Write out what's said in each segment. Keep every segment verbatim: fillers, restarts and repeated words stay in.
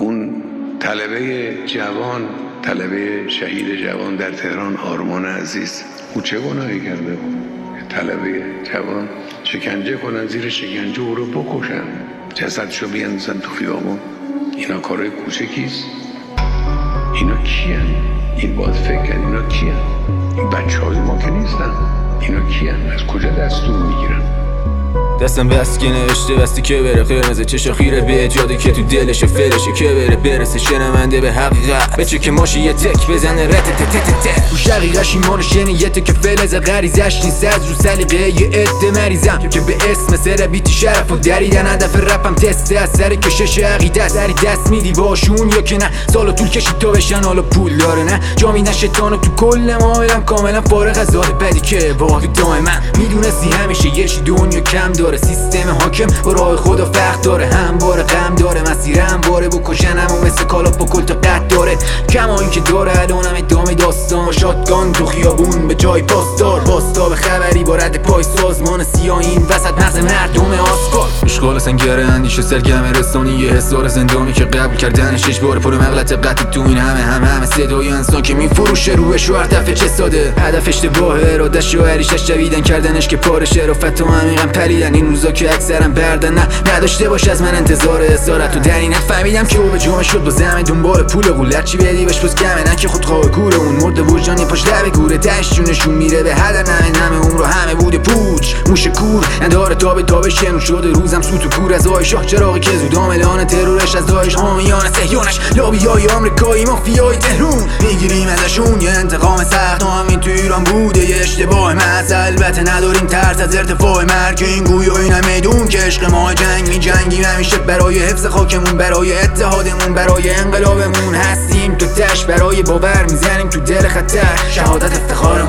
اون طلبه جوان، طلبه شهید جوان در تهران، آرمان عزیز، او چه گناهی کرده بود؟ طلبه جوان شکنجه کنن، زیر شکنجه او رو بکشن، جسدشو بیاندازن تو خیابون. اینا کارهای کوچکیست؟ اینا کیان؟ این باید فکر کرد اینا کیان؟ این بچه های ما که نیستن. اینا کیان؟ از کجا دستور میگیرن؟ دستم بست که نوشته بستی که بره قرمز چشم خیره به جاده که تو دلش فلشه که بره برسه شنونده به حقیقت بچه که ماشی یه تک بزنه رت تت تت تت تو شقیقش ایمان شنیته که فلز غریزش نیست از رو سلیقه یه عده مریضم که به اسم سر بیت شرف و دریدن هدف رپم تسته از سر کشش عقیده سری دست میدی باشون یا که نه سالو طول کشید تا بشن حالا پول داره نه جا میدن شیطانو تو کل مایلم کاملا فارغ از ذات بدی که باقی دائما میدونستی همیشه یه چی دنیا کم داره سیستم حاکم با راه خدا فرق داره همواره غم داره مسیر همواره بکشنم و مثل کالاپ با کل تا قد داره کما این که داره الانم ادامه داستان شاتگان تو خیابون به جای پاسدار باستاب خبری با رد پای سازمان سیاه این وسط مغز مردم آسفالت اشغال سنگره اندیشه سرگرم رسانی یه حصار زندانی که قبول کردنش اجباره پر مغلط قطع تو این همه هم همه صدای انسان که میفروشه روی شوهر دفعه چه ساده هدف اشتباه ارادش و عریشش جویدن کردنش که پار شرافت و عمیقا پریدن این روزا که اکثرا بردن نه نداشته باش از من انتظار اسارت و در اینت فهمیدم که او به جامعه شد با زمه دنبال پول قولت چی بدی بهش بس کمه نه که خود خواه کوره اون مرد وجدانی پاش لبه گوره تش جونشون میره به هدر نمه نمه اون رو همه بوده پوچ موش کور نداره تابه تابه شنو شده روزم سوت و کور از آی شاه چراغی که زود عاملان ترورش از داعش حامیان صهیونش لابیای آمریکایی مافیای تهرون میگیریم ازشون یه انتقام سخت و همین تو ایران بوده یه اشتباه محض البته نداریم ترس از ارتفاع مرگ این گویا این میدون که عشق ما جنگ می جنگیم همیشه برای حفظ خاکمون برای اتحادمون برای انقلابمون هستیم تو تش برای باور میزنیم تو دل خطر شهادت افتخارمون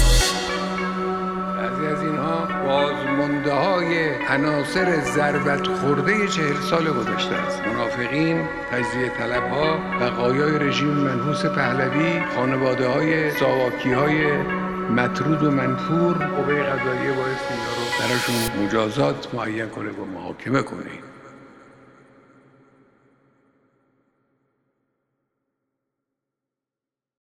بعضی از اینها بازمانده های عناصر ضربت خورده چهل سال گذشته است. منافقین، تجزیه طلب ها، بقایای رژیم منحوس پهلوی، خانواده های ساواکی های مطرود و منفور، قوه قضاییه باید اینا رو براشون مجازات معین کنه و محاکمه کنه.